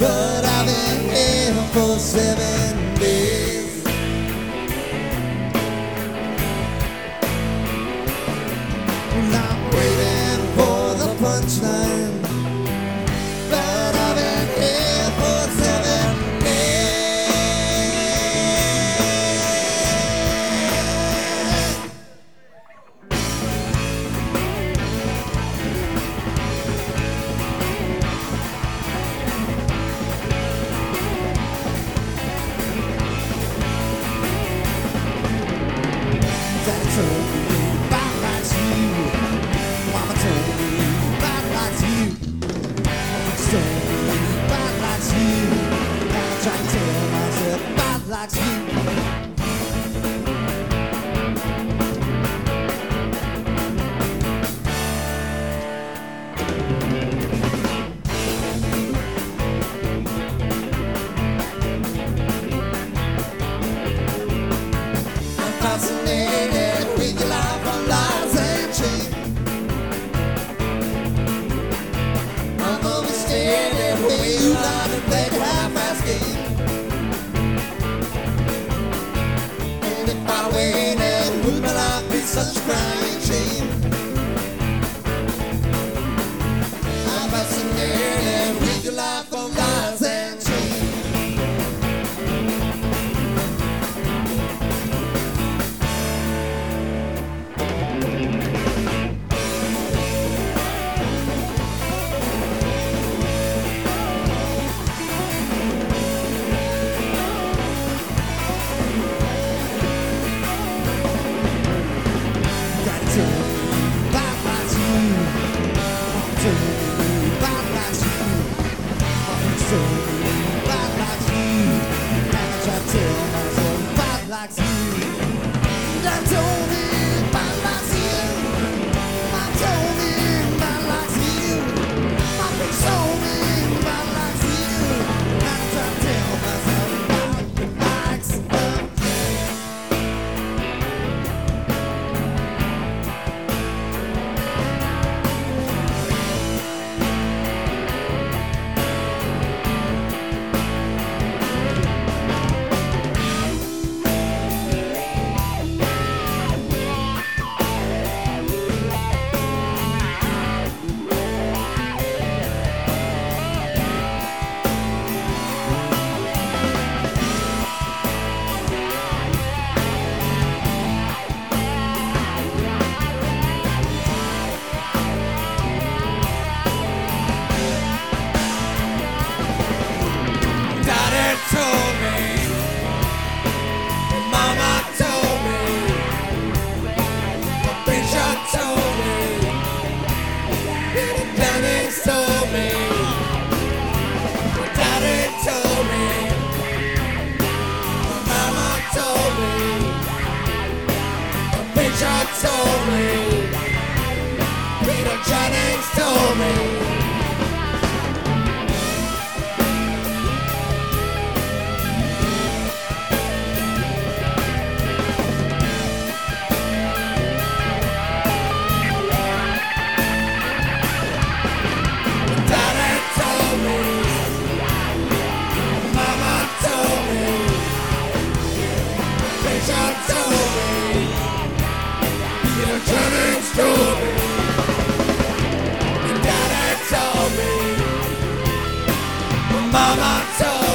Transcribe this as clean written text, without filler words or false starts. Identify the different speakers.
Speaker 1: but I've been here for 7 days. And I'm waiting for the punchline, but I've been here for 7 days. Daddy told me bad like you. Mama told me bad like you. Mama told me bad like you. And I try to tell myself bad like you. I'm fascinated with your life on lies and chains. I'm overstated when you lie and play the half-ass game. And if I waited, would my life be such a crying shame? I'm fascinated with your life on lies and chains. Daddy told me bad like you. Mama told me bad like you. Mama told me bad like you. And I try to tell myself bad like you. Daddy told me bad like you. Mama told me bad like you. Mama told me bad like you. And I try to tell myself bad like you. Daddy told me, Mama told me, the bishop told me, Peter Jennings told me, Daddy told me, Mama told me, the bishop told me, Peter Jennings told me. Daddy told me, Mama told me, Bishop told me, Peter Jennings told me, Daddy told me, Mama told me.